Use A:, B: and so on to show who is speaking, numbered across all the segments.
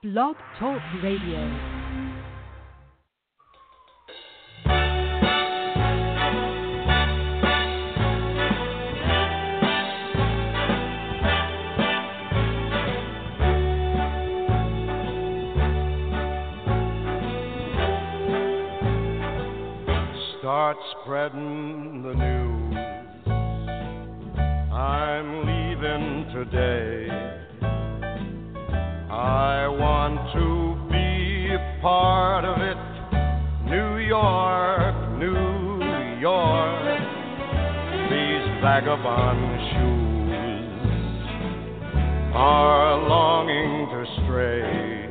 A: Blog Talk Radio.
B: Start spreading the news. I'm leaving today. I want to be a part of it. New York, New York. These vagabond shoes are longing to stray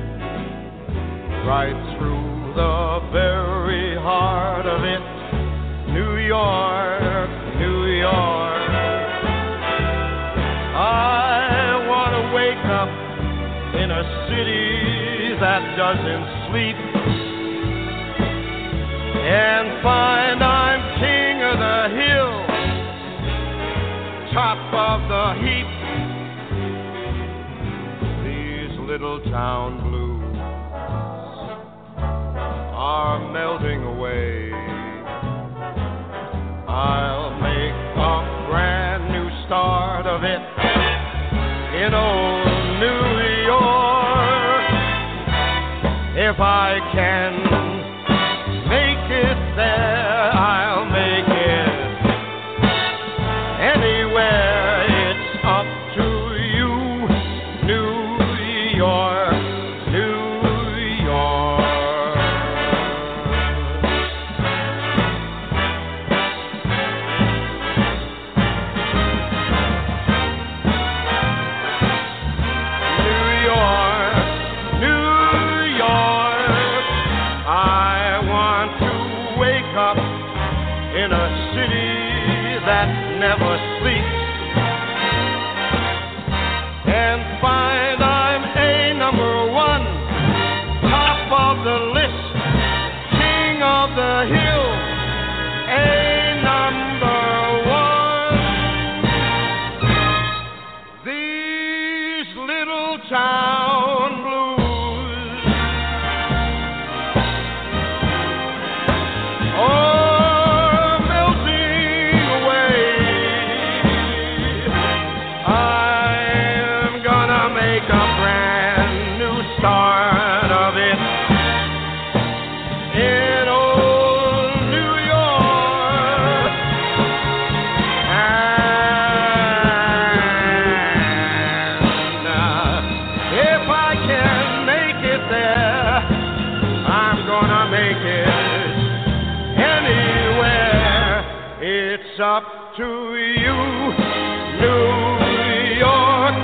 B: right through the very heart of it. New York, New York. I want to wake up in a city that doesn't sleep and find I'm king of the hill, top of the heap. These little town blues are melting away. I'll make a brand new start of it in old New York. If I can make it there, I'll make it anywhere. It's up to you, New York, New York. In a city that never sleeps and find I'm a number one, top of the list, king of the hill, a number one. These little town blues start of it in old New York. And if I can make it there, I'm gonna make it anywhere. It's up to you, New York.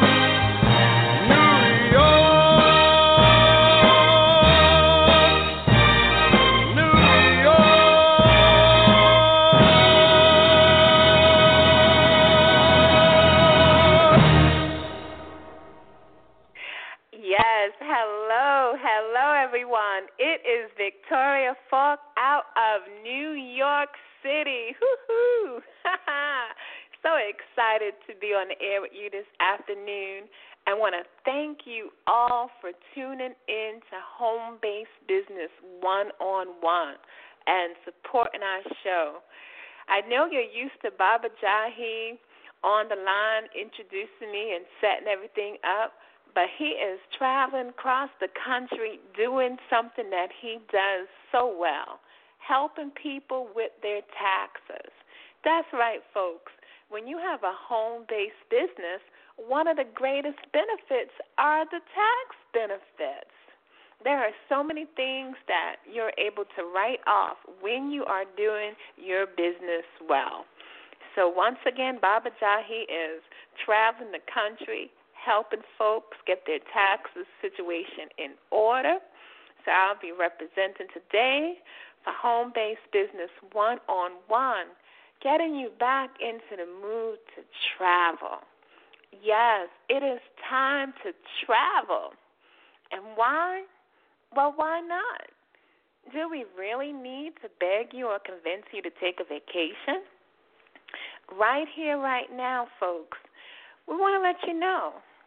C: It is Victoria Falk out of New York City. Woo-hoo! So excited to be on the air with you this afternoon. I want to thank you all for tuning in to Home-Based Business One-on-One and supporting our show. I know you're used to Baba Jahi on the line introducing me and setting everything up. But he is traveling across the country doing something that he does so well, helping people with their taxes. That's right, folks. When you have a home-based business, one of the greatest benefits are the tax benefits. There are so many things that you're able to write off when you are doing your business well. So once again, Baba Jahi is traveling the country, helping folks get their taxes situation in order. So I'll be representing today for Home-Based Business One-on-One, getting you back into the mood to travel. Yes, it is time to travel. And why? Well, why not? Do we really need to beg you or convince you to take a vacation? Right here, right now, folks, we want to let you know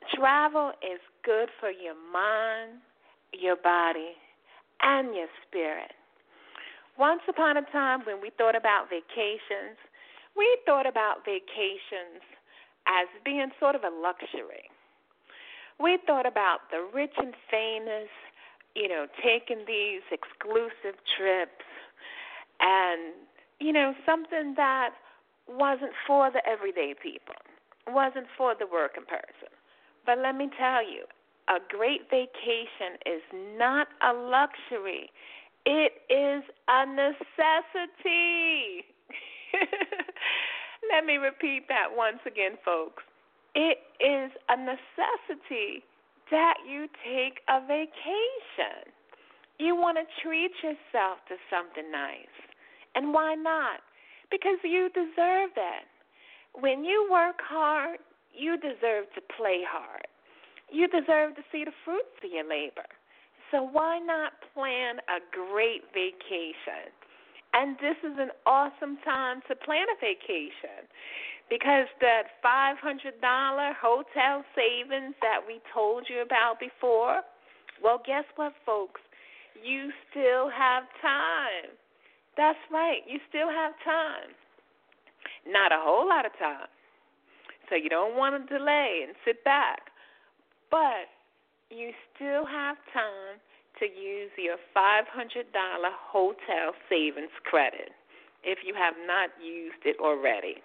C: Travel is good for your mind, your body, and your spirit. Once upon a time when we thought about vacations, we thought about vacations as being sort of a luxury. We thought about the rich and famous, taking these exclusive trips and, something that wasn't for the everyday people, wasn't for the working person. But let me tell you, a great vacation is not a luxury. It is a necessity. Let me repeat that once again, folks. It is a necessity that you take a vacation. You want to treat yourself to something nice. And why not? Because you deserve that. When you work hard, you deserve to play hard. You deserve to see the fruits of your labor. So why not plan a great vacation? And this is an awesome time to plan a vacation because that $500 hotel savings that we told you about before, well, guess what, folks? You still have time. That's right. You still have time. Not a whole lot of time. So you don't want to delay and sit back. But you still have time to use your $500 hotel savings credit if you have not used it already.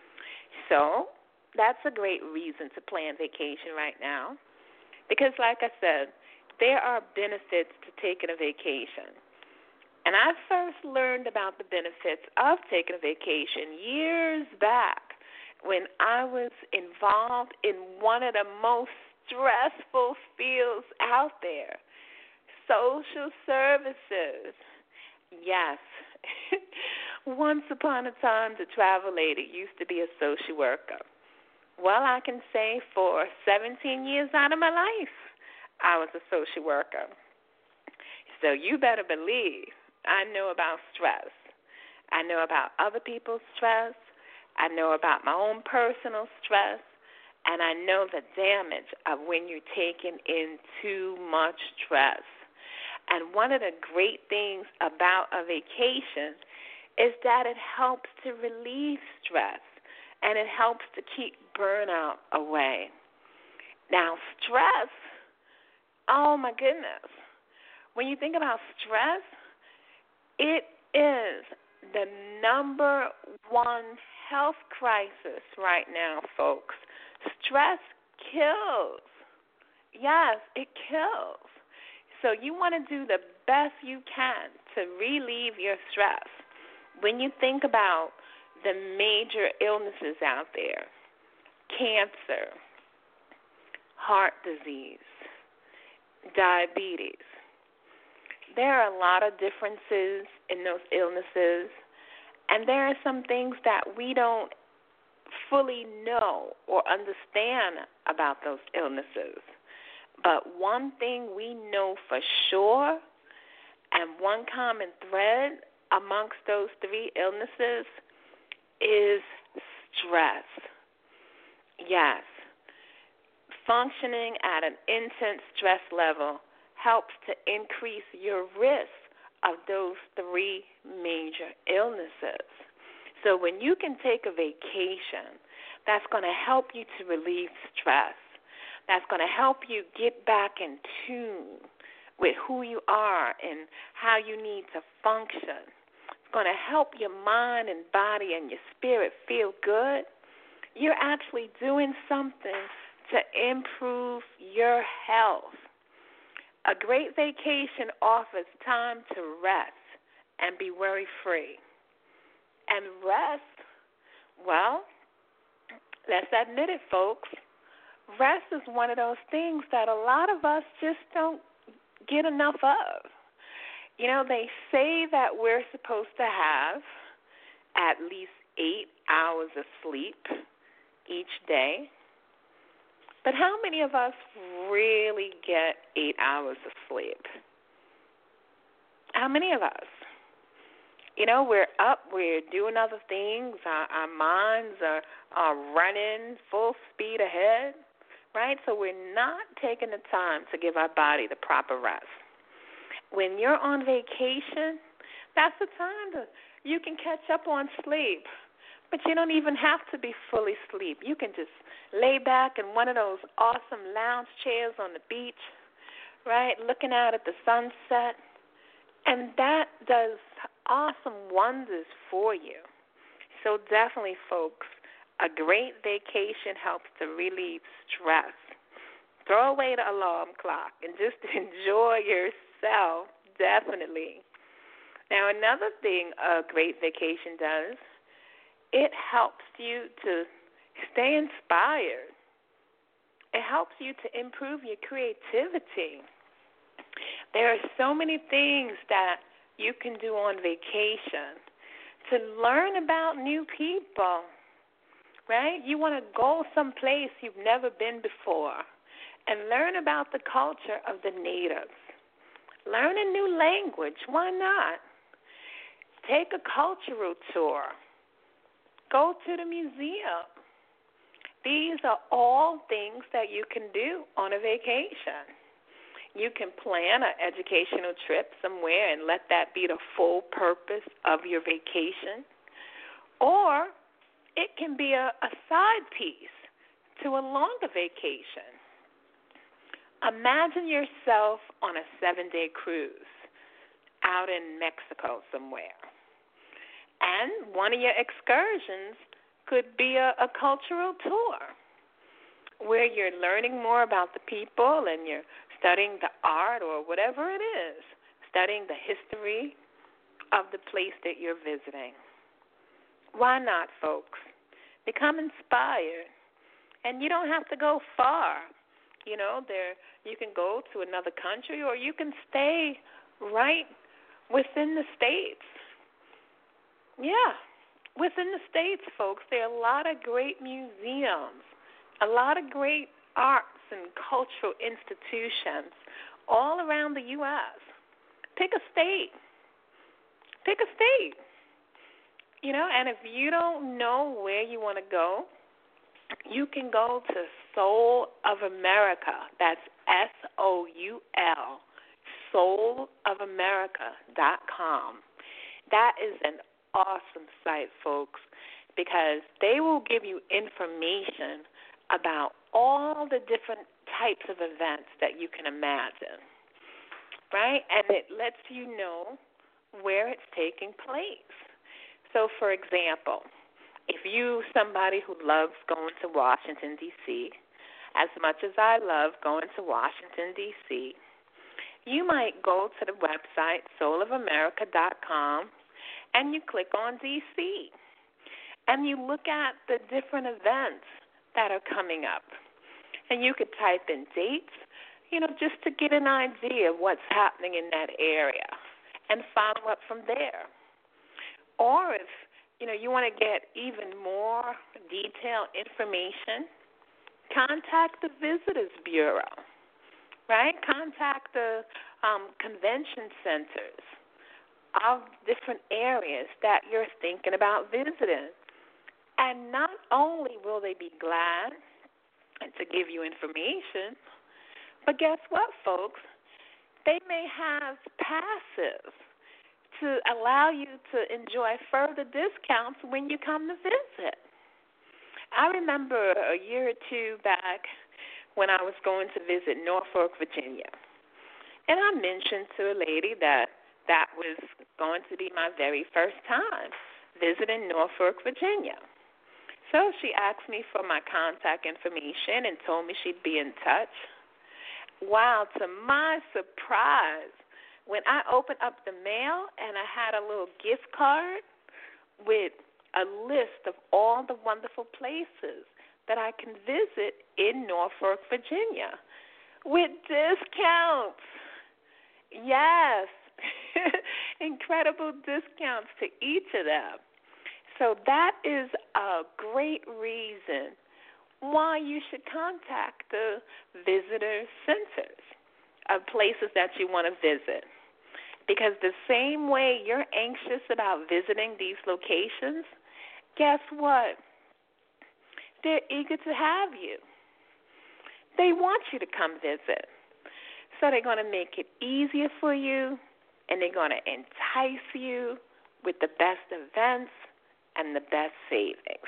C: So that's a great reason to plan vacation right now because, like I said, there are benefits to taking a vacation. And I first learned about the benefits of taking a vacation years back when I was involved in one of the most stressful fields out there, social services. Yes. Once upon a time, the travel lady used to be a social worker. Well, I can say for 17 years out of my life, I was a social worker. So you better believe I know about stress. I know about other people's stress. I know about my own personal stress. And I know the damage of when you're taking in too much stress. And one of the great things about a vacation is that it helps to relieve stress and it helps to keep burnout away. Now, stress, oh my goodness. When you think about stress, it is the number one health crisis right now, folks. Stress kills. Yes, it kills. So you want to do the best you can to relieve your stress. When you think about the major illnesses out there, cancer, heart disease, diabetes, there are a lot of differences in those illnesses, and there are some things that we don't fully know or understand about those illnesses. But one thing we know for sure, and one common thread amongst those three illnesses, is stress. Yes, functioning at an intense stress level helps to increase your risk of those three major illnesses. So when you can take a vacation, that's going to help you to relieve stress. That's going to help you get back in tune with who you are and how you need to function. It's going to help your mind and body and your spirit feel good. You're actually doing something to improve your health. A great vacation offers time to rest and be worry-free. And rest, well, let's admit it, folks. Rest is one of those things that a lot of us just don't get enough of. You know, they say that we're supposed to have at least 8 hours of sleep each day. But how many of us really get 8 hours of sleep? How many of us? You know, we're up, we're doing other things, our minds are running full speed ahead, right? So we're not taking the time to give our body the proper rest. When you're on vacation, that's the time you can catch up on sleep. But you don't even have to be fully asleep. You can just lay back in one of those awesome lounge chairs on the beach, right, looking out at the sunset. And that does awesome wonders for you. So definitely, folks, a great vacation helps to relieve stress. Throw away the alarm clock and just enjoy yourself, definitely. Now, another thing a great vacation does, it helps you to stay inspired. It helps you to improve your creativity. There are so many things that you can do on vacation to learn about new people, right? You want to go someplace you've never been before and learn about the culture of the natives. Learn a new language. Why not? Take a cultural tour. Go to the museum. These are all things that you can do on a vacation. You can plan an educational trip somewhere and let that be the full purpose of your vacation. Or it can be a side piece to a longer vacation. Imagine yourself on a 7-day cruise out in Mexico somewhere. And one of your excursions could be a cultural tour where you're learning more about the people and you're studying the art or whatever it is, studying the history of the place that you're visiting. Why not, folks? Become inspired. And you don't have to go far. You know, you can go to another country or you can stay right within the States. Yeah, within the States, folks, there are a lot of great museums, a lot of great arts and cultural institutions all around the U.S. Pick a state. Pick a state. You know, and if you don't know where you want to go, you can go to Soul of America. That's SOUL, soulofamerica.com. That is an awesome site, folks, because they will give you information about all the different types of events that you can imagine, right? And it lets you know where it's taking place. So, for example, if you somebody who loves going to Washington, D.C., as much as I love going to Washington, D.C., you might go to the website soulofamerica.com and you click on D.C. and you look at the different events that are coming up. And you could type in dates, you know, just to get an idea of what's happening in that area and follow up from there. Or if, you know, you want to get even more detailed information, contact the Visitors Bureau, right? Contact the convention centers of different areas that you're thinking about visiting. And not only will they be glad to give you information, but guess what, folks? They may have passes to allow you to enjoy further discounts when you come to visit. I remember a year or two back when I was going to visit Norfolk, Virginia. And I mentioned to a lady that was going to be my very first time visiting Norfolk, Virginia. So she asked me for my contact information and told me she'd be in touch. Wow, to my surprise, when I opened up the mail and I had a little gift card with a list of all the wonderful places that I can visit in Norfolk, Virginia, with discounts. Yes, incredible discounts to each of them. So that is a great reason why you should contact the visitor centers of places that you want to visit. Because the same way you're anxious about visiting these locations, guess what? They're eager to have you. They want you to come visit. So they're going to make it easier for you, and they're going to entice you with the best events and the best savings.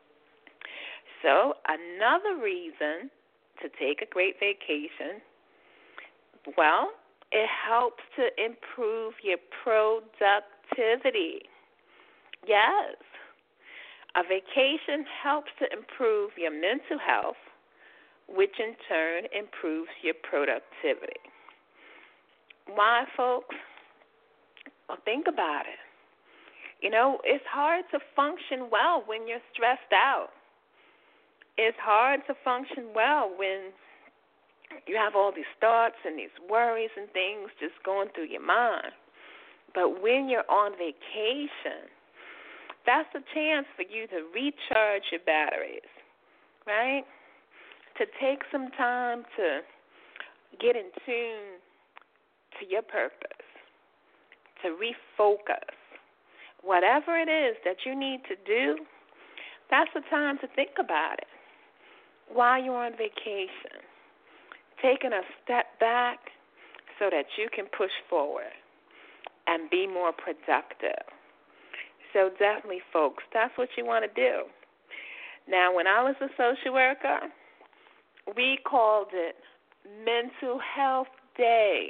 C: So another reason to take a great vacation, well, it helps to improve your productivity. Yes. A vacation helps to improve your mental health, which in turn improves your productivity. Why, folks? Well, think about it. You know, it's hard to function well when you're stressed out. It's hard to function well when you have all these thoughts and these worries and things just going through your mind. But when you're on vacation, that's a chance for you to recharge your batteries, right? To take some time to get in tune to your purpose, to refocus. Whatever it is that you need to do, that's the time to think about it while you're on vacation. Taking a step back so that you can push forward and be more productive. So definitely, folks, that's what you want to do. Now, when I was a social worker, we called it Mental Health Day.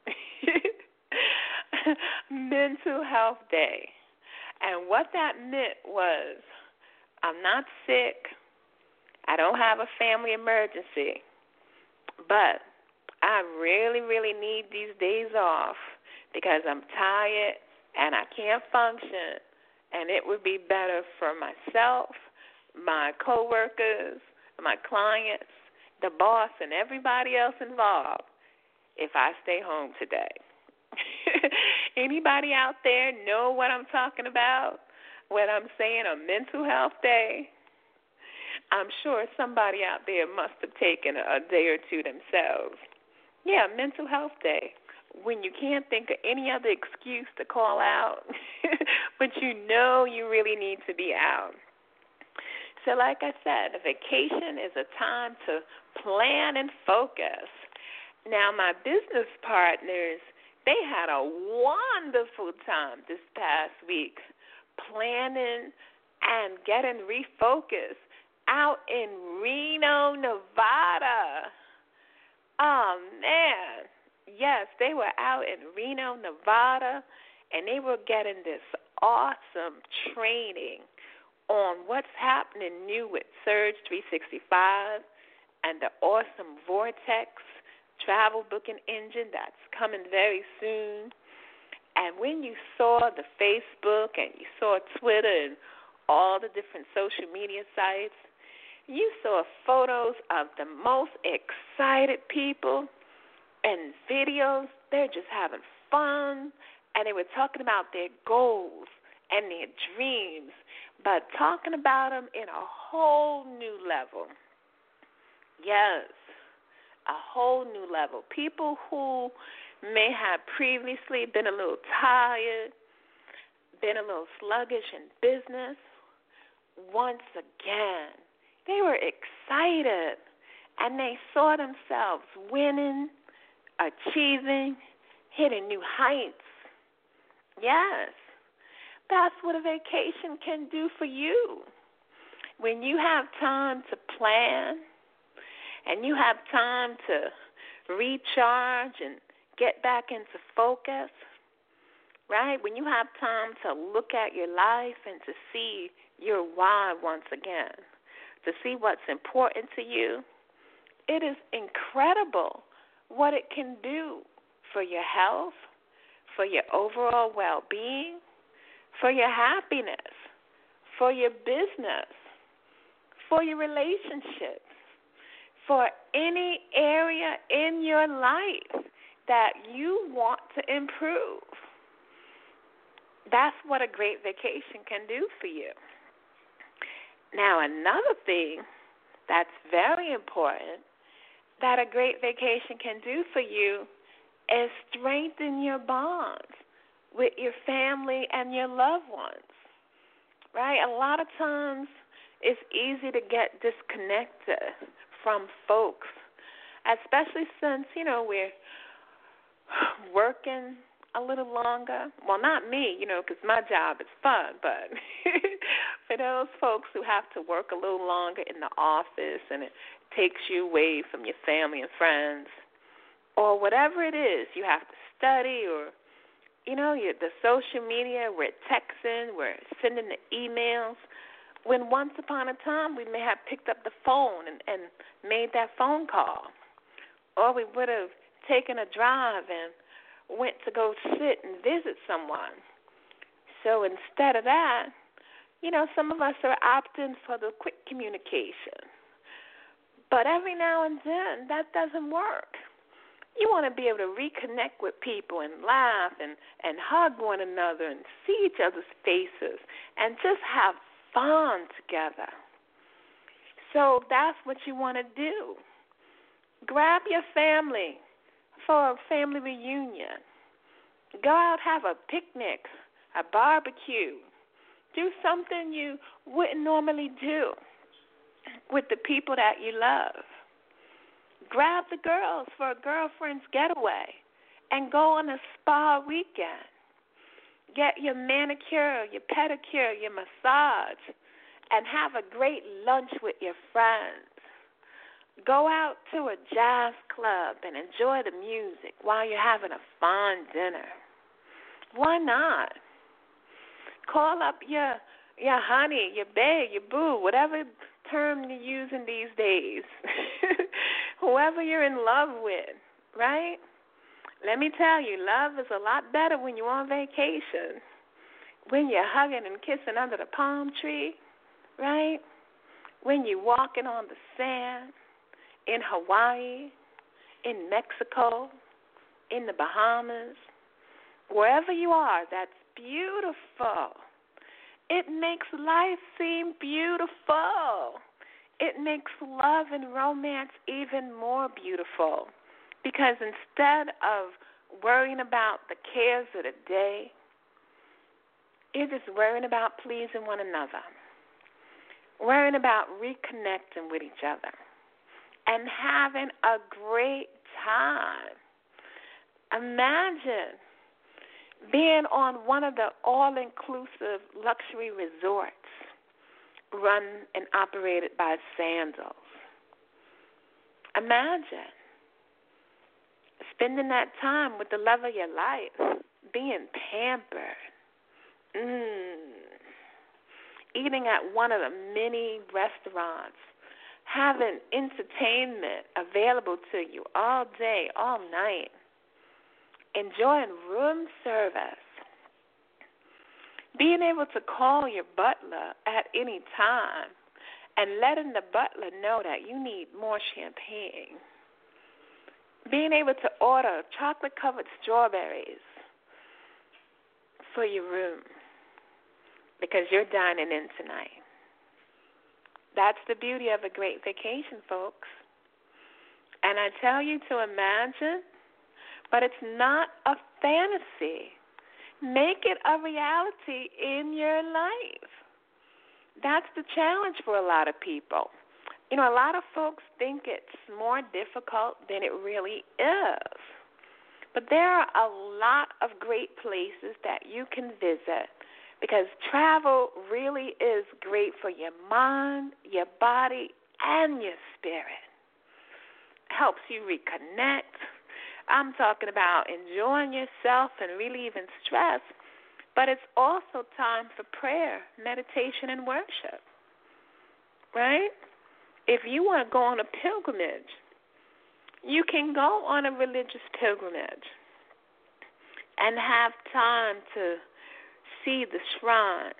C: Mental Health Day. And what that meant was, I'm not sick, I don't have a family emergency, but I really, really need these days off because I'm tired and I can't function, and it would be better for myself, my coworkers, my clients, the boss, and everybody else involved if I stay home today. Anybody out there know what I'm talking about when I'm saying a mental health day? I'm sure somebody out there must have taken a day or two themselves. Yeah, mental health day, when you can't think of any other excuse to call out, but you know you really need to be out. So like I said, a vacation is a time to plan and focus. Now, my business partners, they had a wonderful time this past week planning and getting refocused out in Reno, Nevada. Oh, man. Yes, they were out in Reno, Nevada, and they were getting this awesome training on what's happening new with Surge 365 and the awesome Vortex travel booking engine that's coming very soon. And when you saw the Facebook and you saw Twitter and all the different social media sites, you saw photos of the most excited people and videos. They're just having fun, and they were talking about their goals and their dreams, but talking about them in a whole new level. Yes, a whole new level. People who may have previously been a little tired, been a little sluggish in business, once again, they were excited, and they saw themselves winning, achieving, hitting new heights. Yes, that's what a vacation can do for you. When you have time to plan and you have time to recharge and get back into focus, right? When you have time to look at your life and to see your why once again, to see what's important to you, it is incredible what it can do for your health, for your overall well-being, for your happiness, for your business, for your relationships, for any area in your life that you want to improve. That's what a great vacation can do for you. Now, another thing that's very important that a great vacation can do for you is strengthen your bonds with your family and your loved ones, right? A lot of times it's easy to get disconnected from folks especially since, we're working a little longer. Well, not me, because my job is fun, but for those folks who have to work a little longer in the office and it takes you away from your family and friends, or whatever it is, you have to study, or, the social media, we're texting, we're sending the emails, when once upon a time we may have picked up the phone and made that phone call, or we would have taken a drive and went to go sit and visit someone. So instead of that, some of us are opting for the quick communication. But every now and then, that doesn't work. You want to be able to reconnect with people and laugh and hug one another and see each other's faces and just have fun together. So that's what you want to do. Grab your family for a family reunion. Go out, have a picnic, a barbecue. Do something you wouldn't normally do with the people that you love. Grab the girls for a girlfriend's getaway and go on a spa weekend. Get your manicure, your pedicure, your massage, and have a great lunch with your friends. Go out to a jazz club and enjoy the music while you're having a fun dinner. Why not? Call up your honey, your bae, your boo, whatever term you're using these days. Whoever you're in love with, right? Let me tell you, love is a lot better when you're on vacation, when you're hugging and kissing under the palm tree, right? When you're walking on the sand, in Hawaii, in Mexico, in the Bahamas, wherever you are, that's beautiful. It makes life seem beautiful. It makes love and romance even more beautiful, because instead of worrying about the cares of the day, you're just worrying about pleasing one another, worrying about reconnecting with each other, and having a great time. Imagine being on one of the all-inclusive luxury resorts run and operated by Sandals. Imagine spending that time with the love of your life, being pampered, eating at one of the many restaurants, having entertainment available to you all day, all night, enjoying room service, being able to call your butler at any time and letting the butler know that you need more champagne, being able to order chocolate-covered strawberries for your room because you're dining in tonight. That's the beauty of a great vacation, folks. And I tell you to imagine, but it's not a fantasy. Make it a reality in your life. That's the challenge for a lot of people. A lot of folks think it's more difficult than it really is. But there are a lot of great places that you can visit, because travel really is great for your mind, your body, and your spirit. It helps you reconnect. I'm talking about enjoying yourself and relieving stress, but it's also time for prayer, meditation, and worship, right? If you want to go on a pilgrimage, you can go on a religious pilgrimage and have time to see the shrines.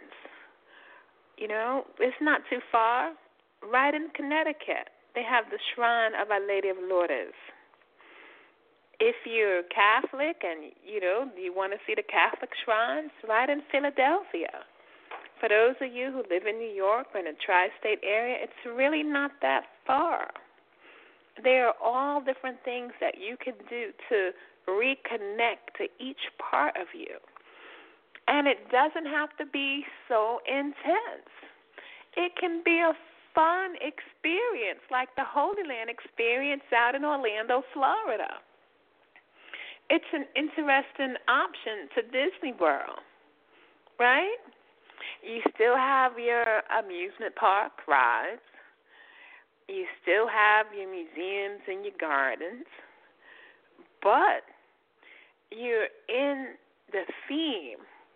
C: It's not too far. Right in Connecticut, they have the Shrine of Our Lady of Lourdes. If you're Catholic and, you want to see the Catholic shrines, right in Philadelphia. For those of you who live in New York or in the tri-state area, it's really not that far. There are all different things that you can do to reconnect to each part of you. And it doesn't have to be so intense. It can be a fun experience like the Holy Land experience out in Orlando, Florida. It's an interesting option to Disney World, right? You still have your amusement park rides. You still have your museums and your gardens. But you're in the theme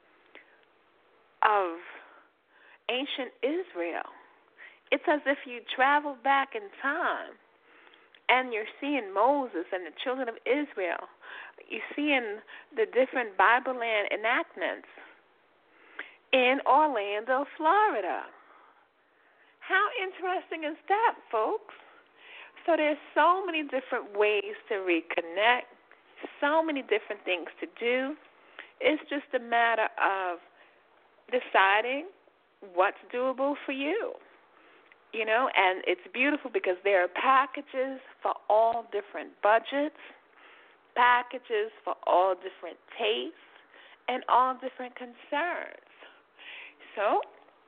C: of ancient Israel. It's as if you travel back in time and you're seeing Moses and the children of Israel. You're seeing the different Bible land enactments in Orlando, Florida. How interesting is that, folks? So there's so many different ways to reconnect, so many different things to do. It's just a matter of deciding what's doable for you. And it's beautiful because there are packages for all different budgets, packages for all different tastes, and all different concerns. So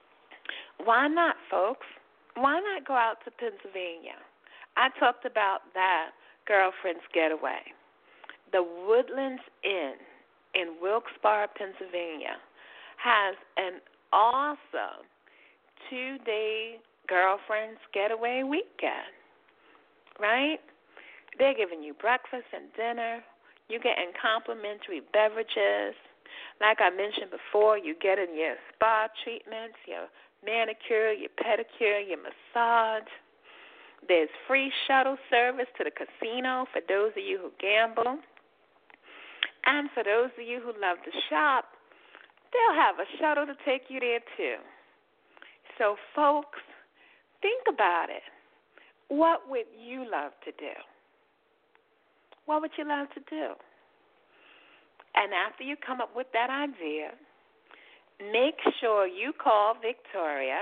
C: why not, folks? Why not go out to Pennsylvania? I talked about that girlfriend's getaway. The Woodlands Inn in Wilkes-Barre, Pennsylvania, has an awesome 2-day girlfriend's getaway weekend, right? They're giving you breakfast and dinner. You're getting complimentary beverages. Like I mentioned before, you're getting your spa treatments, your manicure, your pedicure, your massage. There's free shuttle service to the casino for those of you who gamble. And for those of you who love to shop, they'll have a shuttle to take you there too. So, folks, think about it. What would you love to do? What would you love to do? And after you come up with that idea, make sure you call Victoria,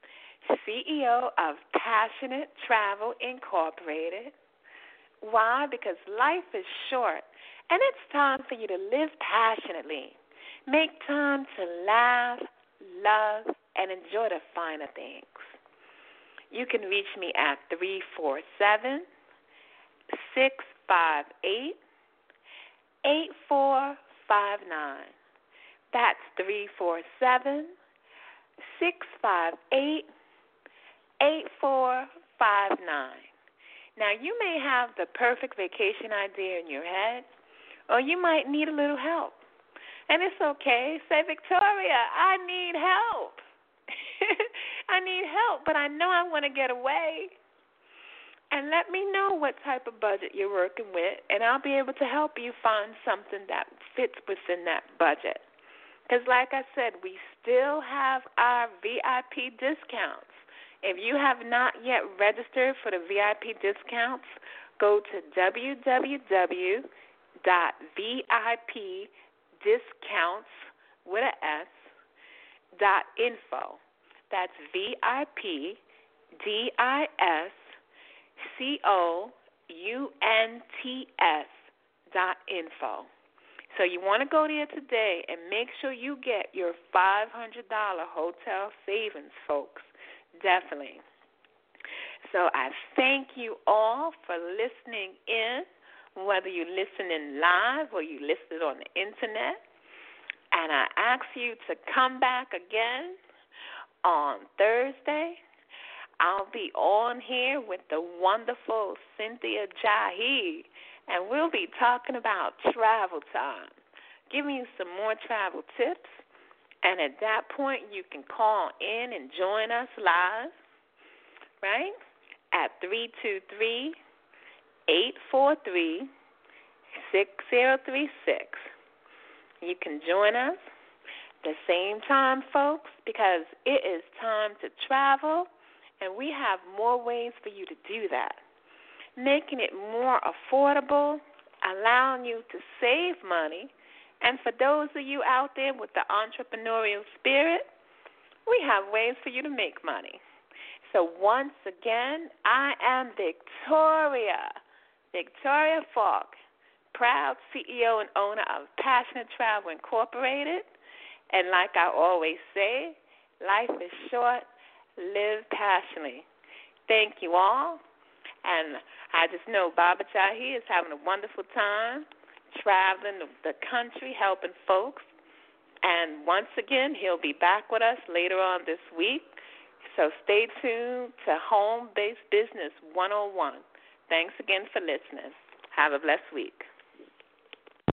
C: CEO of Passionate Travel Incorporated. Why? Because life is short, and it's time for you to live passionately. Make time to laugh, love, and enjoy the finer things. You can reach me at 347-658-8459. That's 347-658-8459. Now, you may have the perfect vacation idea in your head, or you might need a little help. And it's okay. Say, Victoria, I need help. I need help, but I know I want to get away. And let me know what type of budget you're working with, and I'll be able to help you find something that fits within that budget. Because like I said, we still have our VIP discounts. If you have not yet registered for the VIP discounts, go to www.vipdiscounts.info. That's VIPDiscounts.info. So you want to go there today and make sure you get your $500 hotel savings, folks. Definitely. So I thank you all for listening in, whether you listen in live or you listen on the internet. And I ask you to come back again on Thursday. I'll be on here with the wonderful Cynthia Jahi, and we'll be talking about travel time, giving you some more travel tips. And at that point, you can call in and join us live, right, at 323-843-6036. You can join us the same time, folks, because it is time to travel, and we have more ways for you to do that, making it more affordable, allowing you to save money. And for those of you out there with the entrepreneurial spirit, we have ways for you to make money. So once again, I am Victoria Falk, proud CEO and owner of Passionate Travel Incorporated. And like I always say, life is short, live passionately. thank you all. And I just know Baba Jahi is having a wonderful time traveling the country, helping folks. And once again, he'll be back with us later on this week. So stay tuned to Home Based Business 101. Thanks again for listening. Have a blessed week.